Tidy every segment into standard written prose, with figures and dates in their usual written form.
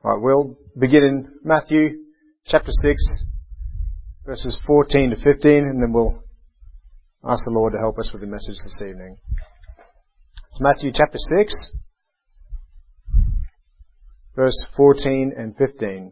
Right, we'll begin in Matthew chapter 6, verses 14 to 15, and then we'll ask the Lord to help us with the message this evening. It's Matthew chapter 6, verse 14 and 15.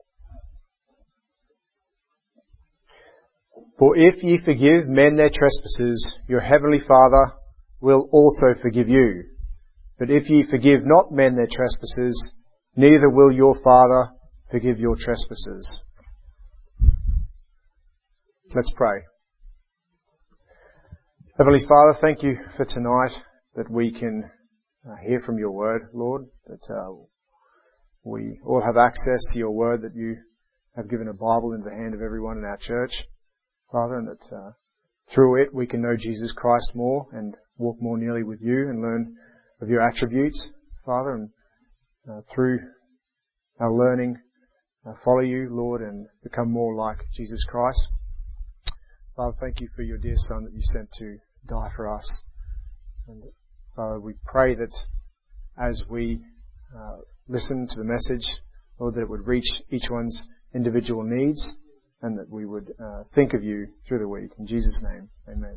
For if ye forgive men their trespasses, your heavenly Father will also forgive you. But if ye forgive not men their trespasses, neither will your Father forgive your trespasses. Let's pray. Heavenly Father, thank you for tonight that we can hear from your word, Lord, that we all have access to your word, that you have given a Bible into the hand of everyone in our church, Father, and that through it we can know Jesus Christ more and walk more nearly with you and learn of your attributes, Father, and through our learning, follow you, Lord, and become more like Jesus Christ. Father, thank you for your dear Son that you sent to die for us. And Father, we pray that as we listen to the message, Lord, that it would reach each one's individual needs and that we would think of you through the week. In Jesus' name, amen.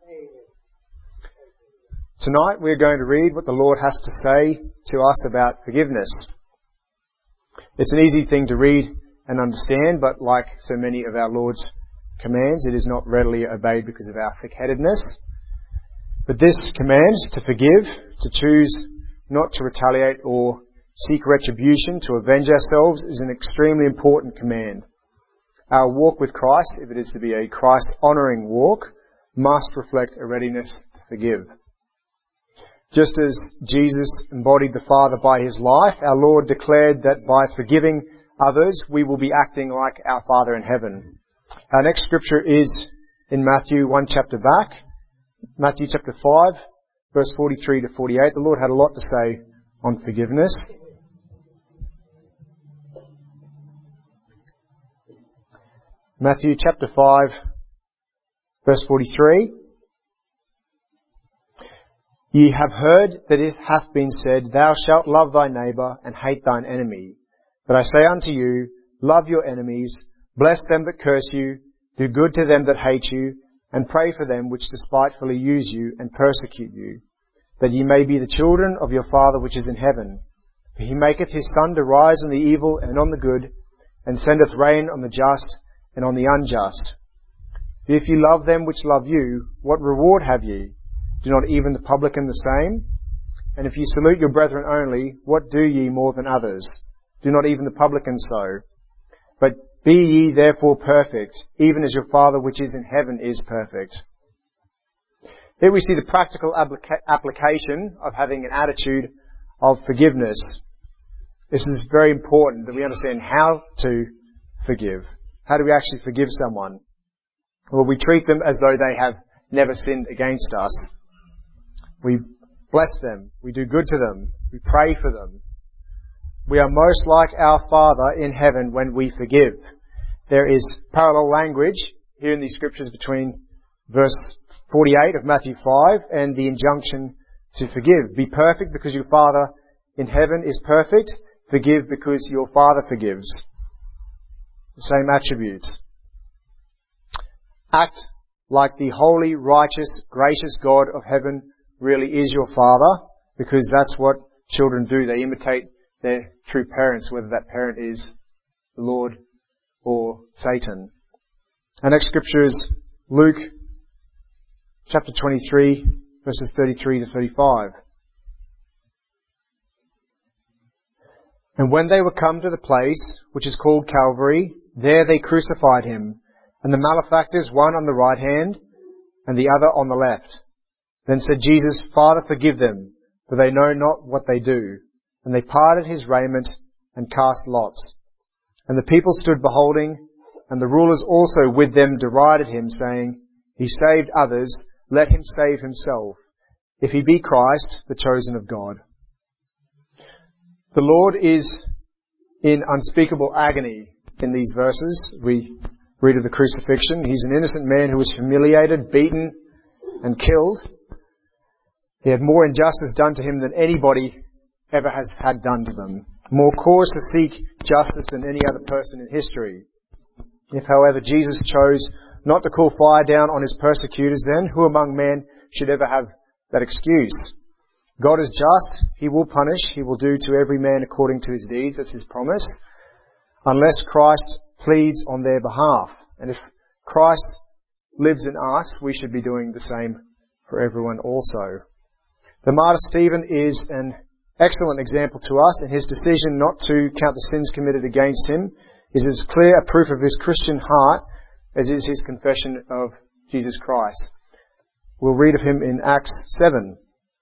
Tonight we're going to read what the Lord has to say to us about forgiveness. It's an easy thing to read and understand, but like so many of our Lord's commands, it is not readily obeyed because of our thick-headedness. But this command, to forgive, to choose not to retaliate or seek retribution, to avenge ourselves, is an extremely important command. Our walk with Christ, if it is to be a Christ-honouring walk, must reflect a readiness to forgive. Just as Jesus embodied the Father by his life, our Lord declared that by forgiving others, we will be acting like our Father in heaven. Our next scripture is in Matthew, one chapter back, Matthew chapter 5, verse 43 to 48. The Lord had a lot to say on forgiveness. Matthew chapter 5, verse 43. Ye have heard that it hath been said, Thou shalt love thy neighbour and hate thine enemy. But I say unto you, love your enemies, bless them that curse you, do good to them that hate you, and pray for them which despitefully use you and persecute you, that ye may be the children of your Father which is in heaven. For he maketh his sun to rise on the evil and on the good, and sendeth rain on the just and on the unjust. If ye love them which love you, what reward have ye? Do not even the publican the same? And if ye salute your brethren only, what do ye more than others? Do not even the publicans so? But be ye therefore perfect, even as your Father which is in heaven is perfect. Here we see the practical application of having an attitude of forgiveness. This is very important that we understand how to forgive. How do we actually forgive someone? Well, we treat them as though they have never sinned against us. We bless them. We do good to them. We pray for them. We are most like our Father in heaven when we forgive. There is parallel language here in these scriptures between verse 48 of Matthew 5 and the injunction to forgive. Be perfect because your Father in heaven is perfect. Forgive because your Father forgives. The same attributes. Act like the holy, righteous, gracious God of heaven really is your Father, because that's what children do. They imitate their true parents, whether that parent is the Lord or Satan. Our next scripture is Luke chapter 23, verses 33 to 35. And when they were come to the place which is called Calvary, there they crucified him, and the malefactors, one on the right hand and the other on the left. Then said Jesus, Father, forgive them, for they know not what they do. And they parted his raiment and cast lots. And the people stood beholding, and the rulers also with them derided him, saying, He saved others, let him save himself, if he be Christ, the chosen of God. The Lord is in unspeakable agony in these verses. We read of the crucifixion. He's an innocent man who was humiliated, beaten, and killed. He had more injustice done to him than anybody ever has had done to them. more cause to seek justice than any other person in history. If, however, Jesus chose not to call fire down on his persecutors, then who among men should ever have that excuse? God is just. He will punish. He will do to every man according to his deeds. That's his promise. Unless Christ pleads on their behalf. And if Christ lives in us, we should be doing the same for everyone also. The martyr Stephen is an excellent example to us, and his decision not to count the sins committed against him is as clear a proof of his Christian heart as is his confession of Jesus Christ. We'll read of him in Acts 7,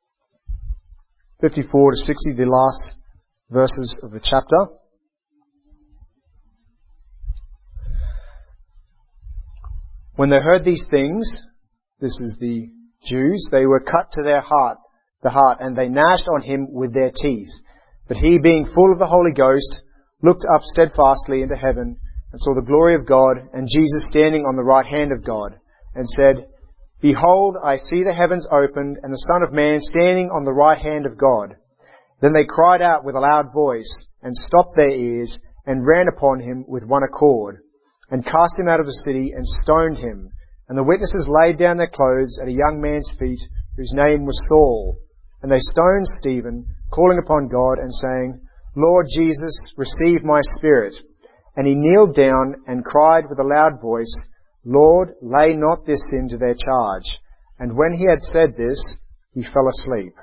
54 to 60, the last verses of the chapter. When they heard these things, this is the Jews, they were cut to the heart, and they gnashed on him with their teeth. But he, being full of the Holy Ghost, looked up steadfastly into heaven, and saw the glory of God, and Jesus standing on the right hand of God, and said, Behold, I see the heavens opened, and the Son of Man standing on the right hand of God. Then they cried out with a loud voice, and stopped their ears, and ran upon him with one accord, and cast him out of the city, and stoned him. And the witnesses laid down their clothes at a young man's feet, whose name was Saul. And they stoned Stephen, calling upon God, and saying, Lord Jesus, receive my spirit. And he kneeled down, and cried with a loud voice, Lord, lay not this sin to their charge. And when he had said this, he fell asleep.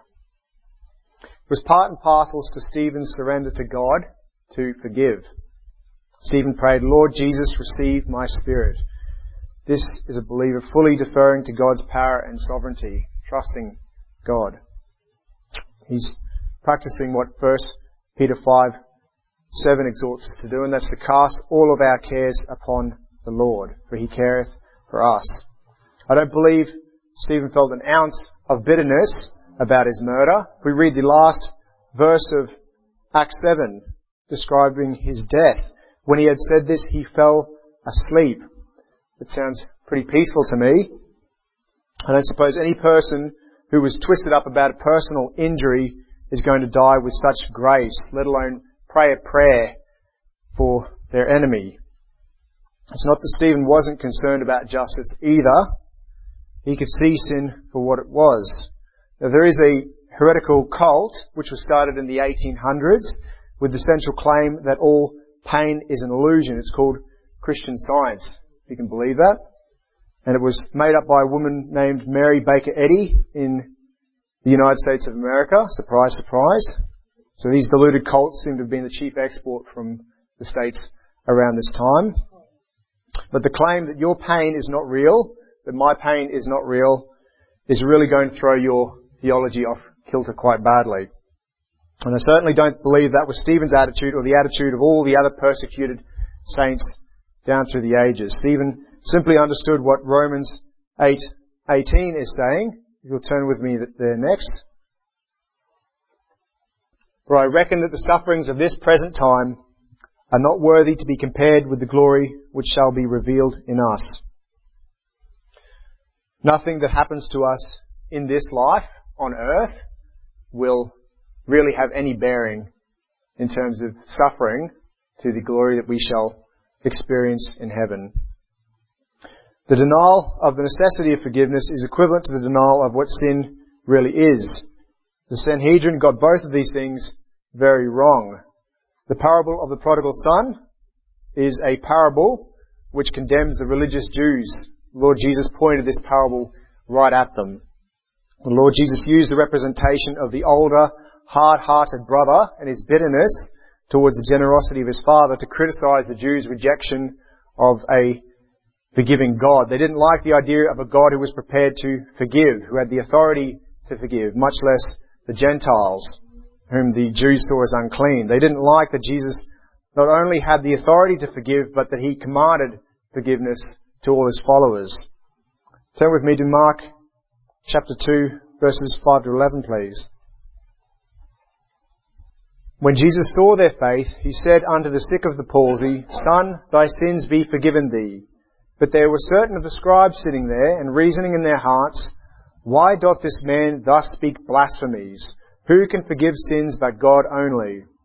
It was part and parcel to Stephen's surrender to God to forgive. Stephen prayed, Lord Jesus, receive my spirit. This is a believer fully deferring to God's power and sovereignty, trusting God. He's practicing what 1 Peter 5:7 exhorts us to do, and that's to cast all of our cares upon the Lord, for he careth for us. I don't believe Stephen felt an ounce of bitterness about his murder. If we read the last verse of Acts 7, describing his death, when he had said this, he fell asleep. It sounds pretty peaceful to me. I don't suppose any person who was twisted up about a personal injury is going to die with such grace, let alone pray a prayer for their enemy. It's not that Stephen wasn't concerned about justice either. He could see sin for what it was. Now, there is a heretical cult which was started in the 1800s with the central claim that all pain is an illusion. It's called Christian Science, if you can believe that. And it was made up by a woman named Mary Baker Eddy in the United States of America. Surprise, surprise. So these deluded cults seem to have been the chief export from the States around this time. But the claim that your pain is not real, that my pain is not real, is really going to throw your theology off kilter quite badly. And I certainly don't believe that was Stephen's attitude or the attitude of all the other persecuted saints down through the ages. Stephen simply understood what Romans 8:18 is saying. You'll turn with me there next. For I reckon that the sufferings of this present time are not worthy to be compared with the glory which shall be revealed in us. Nothing that happens to us in this life on earth will really have any bearing in terms of suffering to the glory that we shall experience in heaven. The denial of the necessity of forgiveness is equivalent to the denial of what sin really is. The Sanhedrin got both of these things very wrong. The parable of the prodigal son is a parable which condemns the religious Jews. The Lord Jesus pointed this parable right at them. The Lord Jesus used the representation of the older, hard-hearted brother and his bitterness towards the generosity of his father to criticize the Jews' rejection of a forgiving God. They didn't like the idea of a God who was prepared to forgive, who had the authority to forgive, much less the Gentiles, whom the Jews saw as unclean. They didn't like that Jesus not only had the authority to forgive, but that he commanded forgiveness to all his followers. Turn with me to Mark chapter 2, verses 5 to 11, please. When Jesus saw their faith, he said unto the sick of the palsy, Son, thy sins be forgiven thee. But there were certain of the scribes sitting there, and reasoning in their hearts, Why doth this man thus speak blasphemies? Who can forgive sins but God only?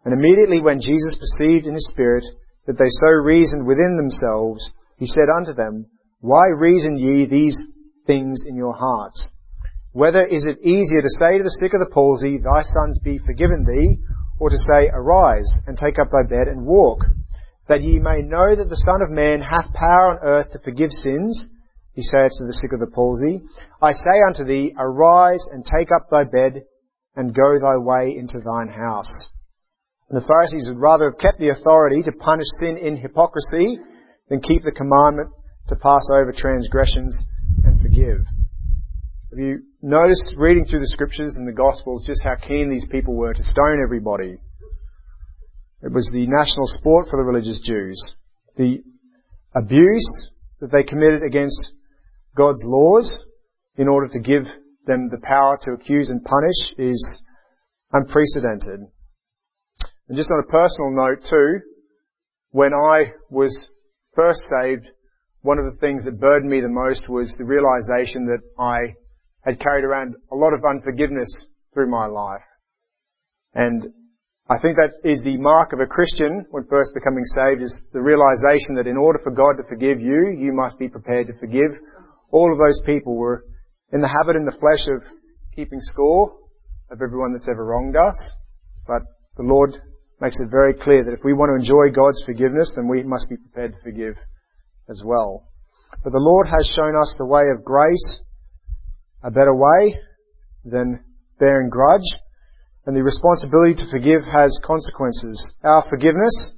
And immediately when Jesus perceived in his spirit that they so reasoned within themselves, he said unto them, Why reason ye these things in your hearts? Whether is it easier to say to the sick of the palsy, Thy sons be forgiven thee, or to say, Arise, and take up thy bed, and walk? That ye may know that the Son of Man hath power on earth to forgive sins, he saith to the sick of the palsy, I say unto thee, Arise, and take up thy bed, and go thy way into thine house. And the Pharisees would rather have kept the authority to punish sin in hypocrisy than keep the commandment to pass over transgressions and forgive. Have you noticed, reading through the Scriptures and the Gospels, just how keen these people were to stone everybody? It was the national sport for the religious Jews. The abuse that they committed against God's laws in order to give them the power to accuse and punish is unprecedented. And just on a personal note too, when I was first saved, one of the things that burdened me the most was the realization that I had carried around a lot of unforgiveness through my life. And I think that is the mark of a Christian when first becoming saved, is the realization that in order for God to forgive you, you must be prepared to forgive. All of those people were in the habit in the flesh of keeping score of everyone that's ever wronged us. But the Lord makes it very clear that if we want to enjoy God's forgiveness, then we must be prepared to forgive as well. But the Lord has shown us the way of grace, a better way than bearing grudge. And the responsibility to forgive has consequences. Our forgiveness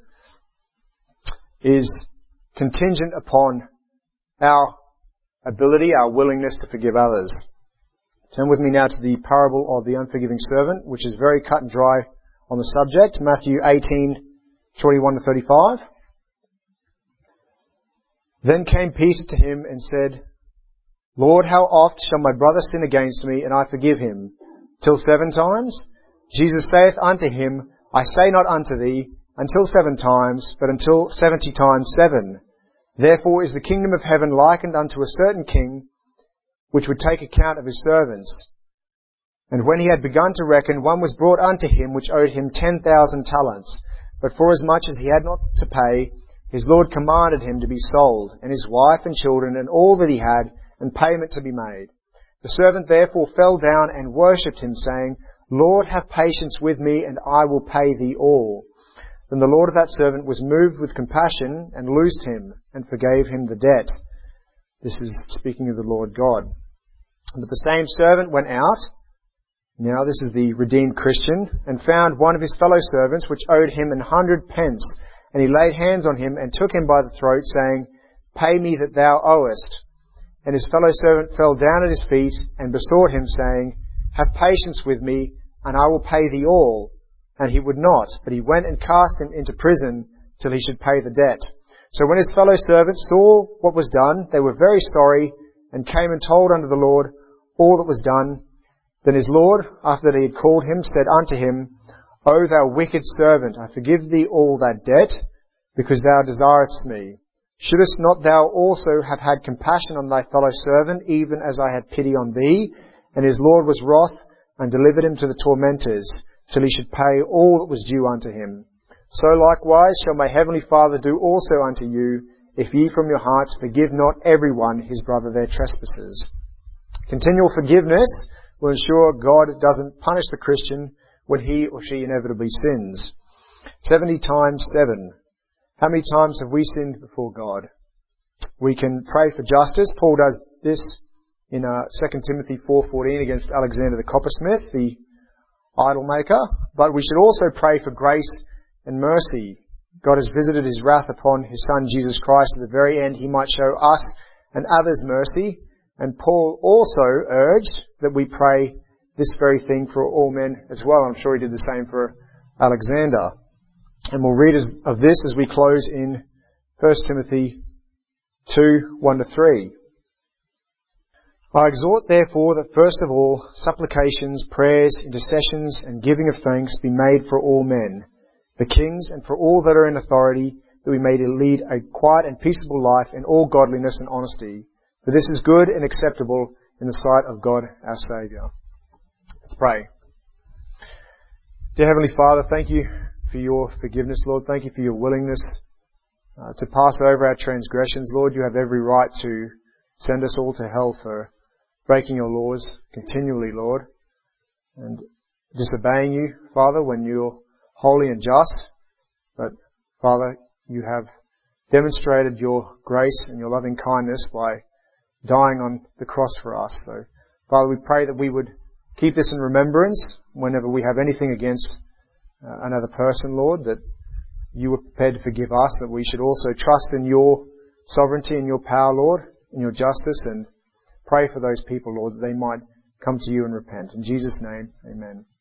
is contingent upon our ability, our willingness to forgive others. Turn with me now to the parable of the unforgiving servant, which is very cut and dry on the subject. Matthew 18:21-35. Then came Peter to him and said, Lord, how oft shall my brother sin against me, and I forgive him? Till 7 times? Jesus saith unto him, I say not unto thee, until 7 times, but until 70 times 7. Therefore is the kingdom of heaven likened unto a certain king, which would take account of his servants. And when he had begun to reckon, one was brought unto him, which owed him 10,000 talents. But forasmuch as he had not to pay, his Lord commanded him to be sold, and his wife and children, and all that he had, and payment to be made. The servant therefore fell down and worshipped him, saying, Lord, have patience with me, and I will pay thee all. Then the Lord of that servant was moved with compassion, and loosed him, and forgave him the debt. This is speaking of the Lord God. But the same servant went out, now this is the redeemed Christian, and found one of his fellow servants, which owed him 100 pence. And he laid hands on him, and took him by the throat, saying, Pay me that thou owest. And his fellow servant fell down at his feet, and besought him, saying, Have patience with me, and I will pay thee all. And he would not, but he went and cast him into prison till he should pay the debt. So when his fellow servants saw what was done, they were very sorry, and came and told unto the Lord all that was done. Then his Lord, after that he had called him, said unto him, O thou wicked servant, I forgive thee all that debt, because thou desiredst me. Shouldest not thou also have had compassion on thy fellow servant, even as I had pity on thee? And his Lord was wroth, and delivered him to the tormentors, till he should pay all that was due unto him. So likewise shall my heavenly Father do also unto you, if ye from your hearts forgive not every one his brother their trespasses. Continual forgiveness will ensure God doesn't punish the Christian when he or she inevitably sins. 70 times 7. How many times have we sinned before God? We can pray for justice. Paul does this in 2 Timothy 4:14 against Alexander the coppersmith, the idol maker. But we should also pray for grace and mercy. God has visited his wrath upon his Son Jesus Christ at the very end. He might show us and others mercy. And Paul also urged that we pray this very thing for all men as well. I'm sure he did the same for Alexander. And we'll read of this as we close in 1 Timothy 2:1-3. I exhort therefore that first of all supplications, prayers, intercessions, and giving of thanks be made for all men, the kings, and for all that are in authority, that we may lead a quiet and peaceable life in all godliness and honesty. For this is good and acceptable in the sight of God our Saviour. Let's pray. Dear Heavenly Father, thank you for your forgiveness, Lord. Thank you for your willingness to pass over our transgressions, Lord. You have every right to send us all to hell for breaking your laws continually, Lord, and disobeying you, Father, when you're holy and just. But, Father, you have demonstrated your grace and your loving kindness by dying on the cross for us. So, Father, we pray that we would keep this in remembrance whenever we have anything against another person, Lord, that you were prepared to forgive us, that we should also trust in your sovereignty and your power, Lord, and your justice, and pray for those people, Lord, that they might come to you and repent. In Jesus' name, amen.